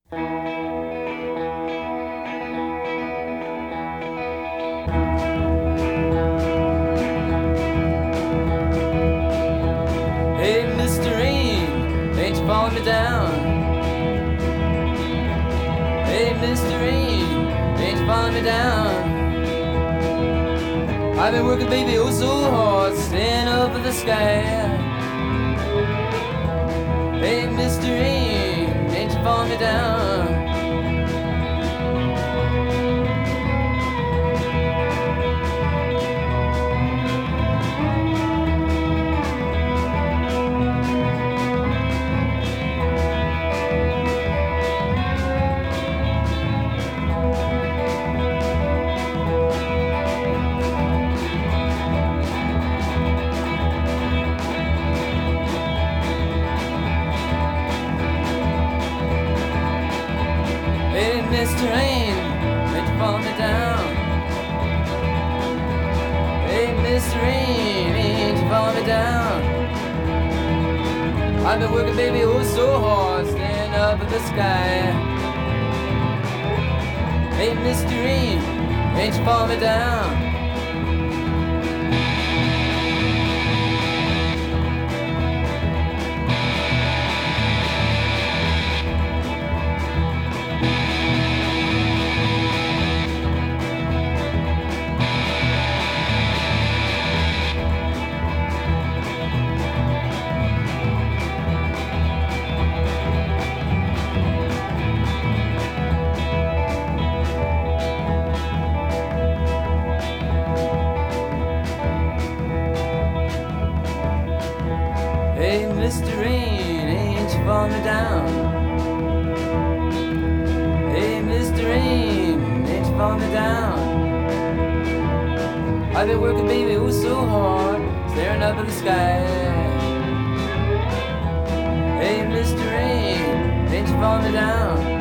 Hey, Mr. Rain, ain't you falling me down? Hey, Mr. Rain, ain't you falling me down? I've been working, baby, oh so hard, staying up in the sky. Hey, Mr. Rain, ain't you falling me down? Hey, Mr. Rain, ain't you falling me down? Hey, Mr. Rain, ain't you falling me down? I've been working, baby, oh so hard, staying up in the sky. Hey, Mr. Rain, ain't you falling me down? Hey, Mr. Rain, ain't you falling me down? Hey, Mr. Rain, ain't you falling me down? I've been working, baby, oh so hard, staring up at the sky. Hey, Mr. Rain, ain't you falling me down?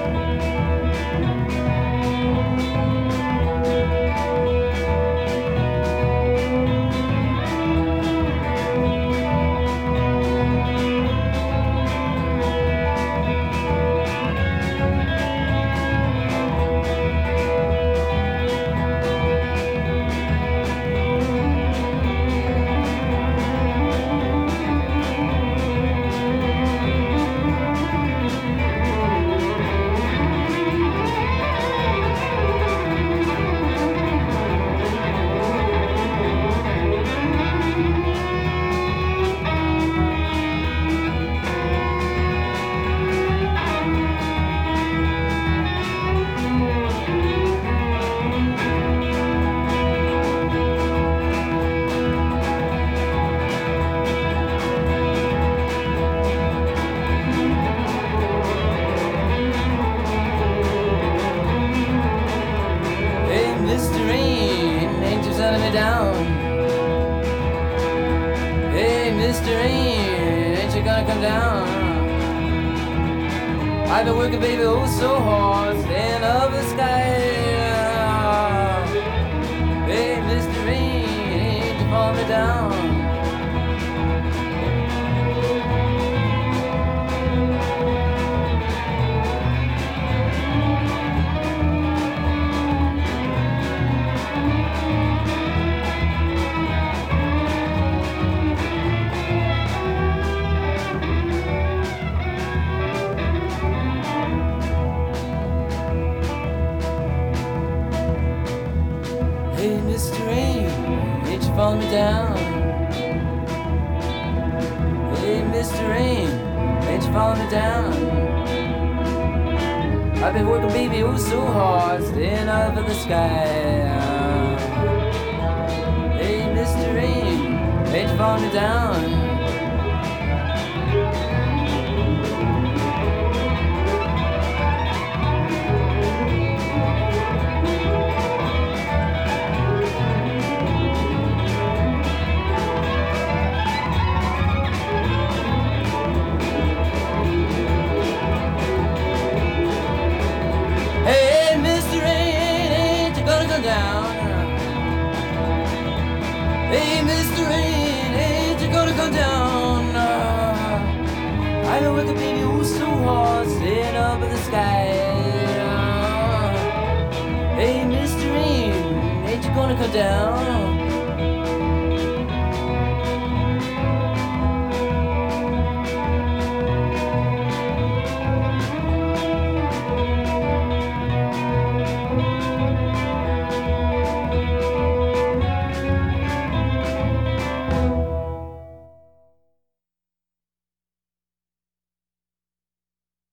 Hey, Mr. Rain, ain't you letting me down? Hey, Mr. Rain, ain't you gonna come down? I've been working, baby, oh so hard, staying up in the sky. Hey, Mr. Rain, ain't you falling me down? Hey, Mr. Rain, ain't you falling me down? Hey, Mr. Rain, ain't you falling me down? I've been working, baby, oh so hard, staying up in the sky. Hey, Mr. Rain, ain't you falling me down? Hey, Mr. Rain, ain't you gonna come down? Hey, Mr. Rain, ain't you gonna come down? gonna come down.